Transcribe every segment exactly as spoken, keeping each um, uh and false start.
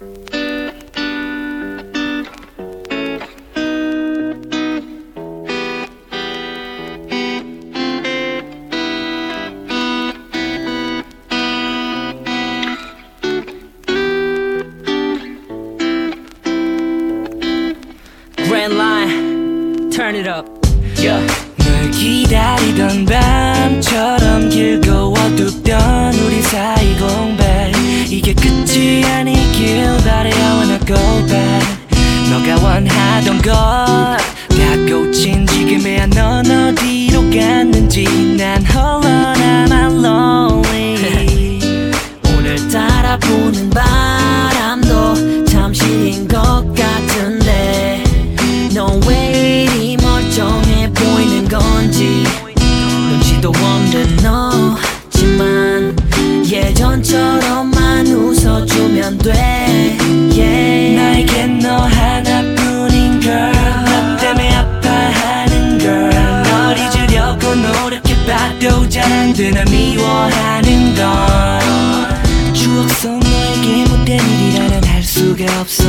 Grand line, turn it up. Yeah. 널 기다리던 밤처럼 길고 어둡던 우리 사이 공백 이게 끝이 아니길 바래 I wanna go back 너가 원하던 것 다 꽂힌 지금에야 넌 어디로 갔는지 난 홀로 남아 lonely 오늘따라 부는 바람도 잠시인 것 같은데 넌 왜 이리 멀쩡해 보이는 건지 눈치도 없는 너지만 예전처럼만 웃어주면 돼 yeah. 나에겐 너 하나뿐인 girl 너 때문에 아파하는 girl 널 잊으려고 노력해봐도 잘 안 돼 널 미워하는 건 추억 속 너에게 못된 일이라는 할 수가 없어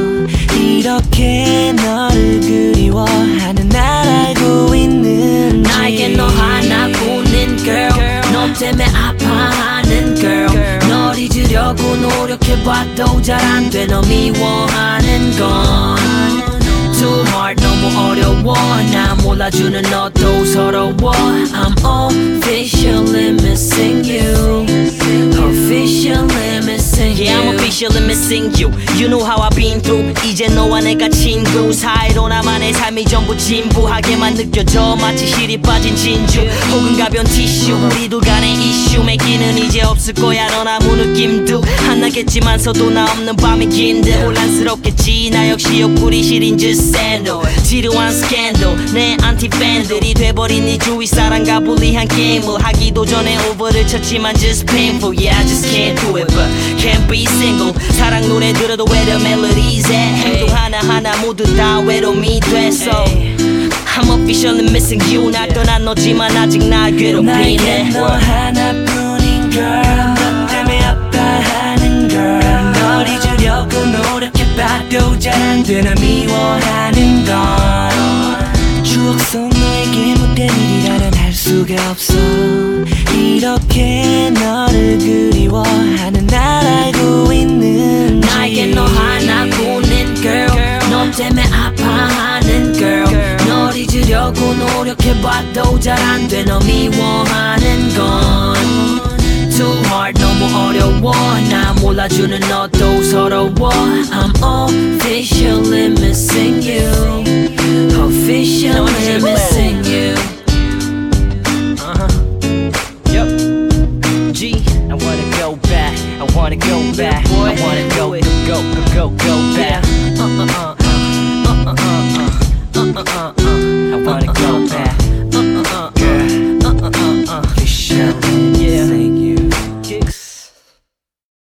이렇게 너를 그리워하는 날 알고 있는지 나에겐 너 하나뿐인 girl 너 때문에 아파하는 girl 널 잊으려고 노력해봐도 잘 안 돼 너 미워하는 건 Too hard 너무 어려워 나 몰라주는 너도 서러워 I'm officially missing you Officially missing you Yeah, I'm officially missing you You know how I've been through 이제 너와 내가 친구 사이로 나만의 삶이 전부 진부하게만 느껴져 마치 실이 빠진 진주 혹은 가벼운 티슈 우리 둘 간의 이슈 맺기는 이제 없을 거야 넌 아무 느낌도 안 나겠지만서도 나 없는 밤이 긴데 혼란스럽겠지 나 역시 옆구리 시린 just 샌들 지루한 스캔들 내 안티 팬들이 돼버린 이 주위 사람과 불리한 게임을 하기도 전에 오버를 쳤지만 just painful Yeah I just can't do it but can't be single 사랑 노래 들어도 where the melodies at 행동 하나하나 모두 다 외로움이 됐어 I'm officially missing you 날 떠난 너지만 아직 날 괴롭히네 나에겐 너 하나뿐인 girl 너 때문에 아파하는 girl 널 잊으려고 노력해봐도 잘 안 돼 널 미워하는 건 추억 속 너에게 못된 일이라는 할 수가 없어 이렇게 너를 그리워하는 날 알고 있는지 나에겐 너 하나뿐인 girl 너 때문에 아파하는 girl 널 잊으려고 노력해봐도 잘 안 돼 너 미워하는 건 Too hard 너무 어려워 나 몰라주는 너도 서러워 I'm officially missing you Officially missing you Uh-huh. Yep. G, I wanna go back. I wanna go back. I wanna go, go, go, go, go.